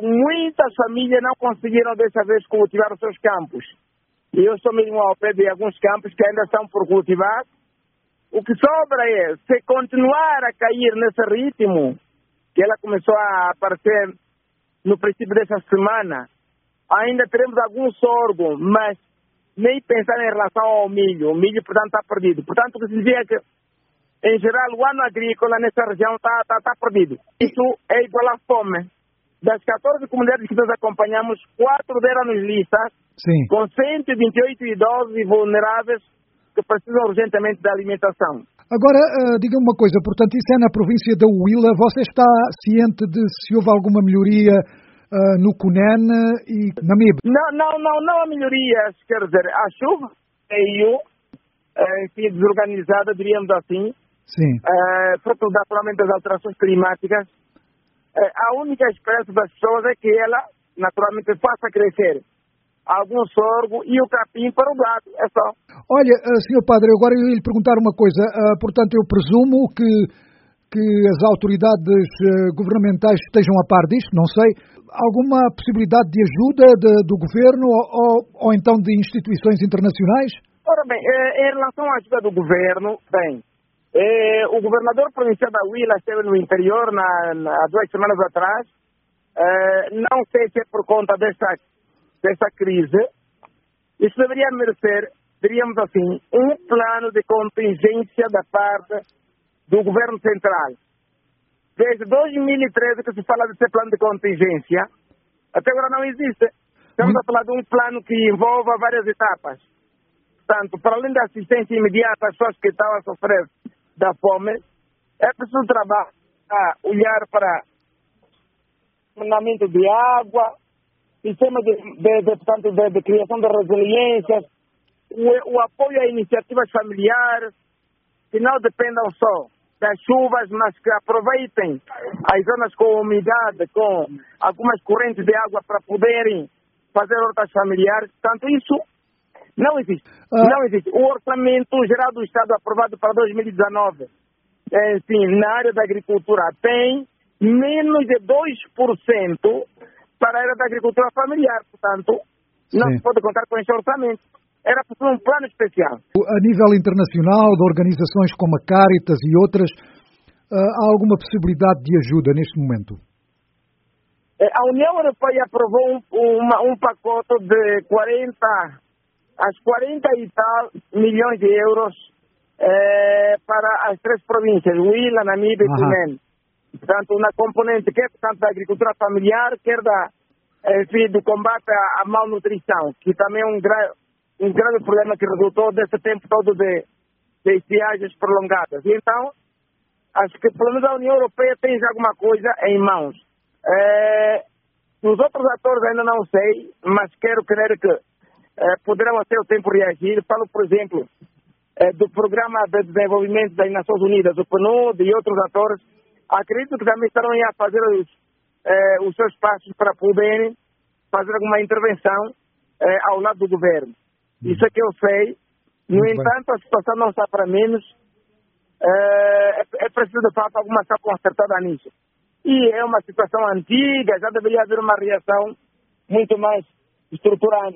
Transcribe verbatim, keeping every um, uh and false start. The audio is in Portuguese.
muitas famílias não conseguiram dessa vez cultivar os seus campos. E eu estou mesmo ao pé de alguns campos que ainda estão por cultivar. O que sobra é, se continuar a cair nesse ritmo, que ela começou a aparecer no princípio dessa semana, ainda teremos algum sorgo, mas nem pensar em relação ao milho. O milho, portanto, está perdido. Portanto, o que significa que, em geral, o ano agrícola nessa região está tá, tá perdido. Isso é igual à fome. Das catorze comunidades que nós acompanhamos, quatro deram-nos listas, Sim. com cento e vinte e oito idosos e vulneráveis que precisam urgentemente de alimentação. Agora, uh, diga-me uma coisa, portanto, isso é na província da Huila. Você está ciente de se houve alguma melhoria uh, no Cunene e na M I B? Não, não, não, não há melhorias, quer dizer, a chuva veio, uh, enfim, desorganizada, diríamos assim, Sim. uh, fruto naturalmente das alterações climáticas. Uh, a única esperança das pessoas é que ela, naturalmente, faça crescer algum sorgo e o capim para o gado, é só. Olha, senhor Padre, agora eu ia lhe perguntar uma coisa. Uh, portanto, eu presumo que, que as autoridades uh, governamentais estejam a par disto, não sei. Alguma possibilidade de ajuda de, do governo ou, ou, ou então de instituições internacionais? Ora bem, eh, em relação à ajuda do governo, bem, eh, o governador provincial da Huila esteve no interior na, na, há duas semanas atrás. Eh, não sei se é por conta desta dessa crise, isso deveria merecer, diríamos assim, um plano de contingência da parte do governo central. Desde dois mil e treze que se fala desse plano de contingência, até agora não existe. Estamos a falar de um plano que envolva várias etapas. Portanto, para além da assistência imediata às pessoas que estão a sofrer da fome, é preciso trabalhar, olhar para o funcionamento de água, sistema de, de, de, portanto, de, de criação de resiliências, o, o apoio a iniciativas familiares, que não dependam só das chuvas, mas que aproveitem as zonas com umidade, com algumas correntes de água para poderem fazer hortas familiares. Portanto, isso não existe. Ah. Não existe. O orçamento geral do Estado aprovado para dois mil e dezenove, enfim, na área da agricultura, tem menos de dois por cento para a área da agricultura familiar, portanto, não Sim. se pode contar com esse orçamento. Era preciso um plano especial. A nível internacional, de organizações como a Caritas e outras, há alguma possibilidade de ajuda neste momento? A União Europeia aprovou um, uma, um pacote de quarenta, às quarenta e tal milhões de euros eh, para as três províncias, Huila, Namibe e Cunene. Portanto, na componente quer tanto da agricultura familiar, quer da, enfim, do combate à, à malnutrição, que também é um, gra, um grave problema que resultou desse tempo todo de, de estiagens prolongadas. E então, acho que pelo menos a União Europeia tem já alguma coisa em mãos. É, os outros atores ainda não sei, mas quero crer que é, poderão a seu tempo reagir. Falo, por exemplo, é, do Programa de Desenvolvimento das Nações Unidas, o P N U D e outros atores. Acredito que também estarão a fazer os, eh, os seus passos para poderem fazer alguma intervenção eh, ao lado do governo. Hum. Isso é que eu sei. No Muito entanto, bem. A situação não está para menos. Eh, é, é preciso, de fato, alguma ação concertada nisso. E é uma situação antiga, já deveria haver uma reação muito mais estruturante.